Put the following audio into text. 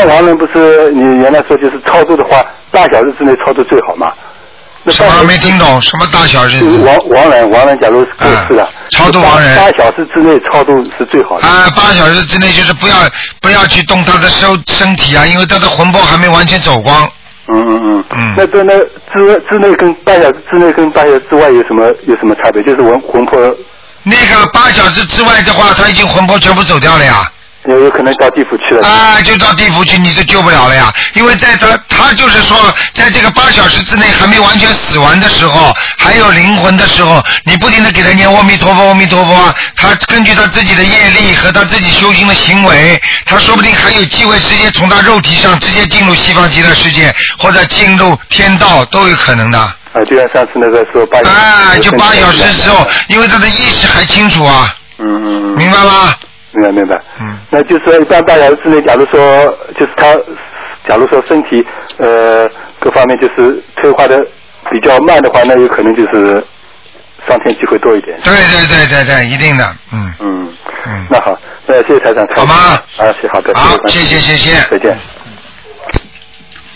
像亡人不是你原来说就是超度的话，8小时之内超度最好嘛？ 什么没听懂？什么大小日子？ 亡人假如过世了， 超度亡人 8小时之内超度是最好的。 8小时之内就是不要去动他的身体啊，因为他的魂魄还没完全走光。那之内跟8小时之内跟8小时之外有什么差别？就是魂魄。 那个8小时之外的话，他已经魂魄全部走掉了呀。 有可能到地府去了。 就到地府去，你就救不了了呀。因为在他就是说，在这个8小时之内还没完全死完的时候，还有灵魂的时候，你不停的给他念阿弥陀佛，阿弥陀佛，他根据他自己的业力和他自己修行的行为，他说不定还有机会直接从他肉体上直接进入西方极乐世界，或者进入天道都有可能的。 就像上次那个说8小时。 就8小时的时候，因为他的意识还清楚啊。明白吗？ 明白。那就是说，一般8小时之内，假如说身体各方面就是退化的比较慢的话，那有可能就是上天机会多一点。对，一定的。那好，那谢谢台长。好吗？好的。好，谢谢。再见。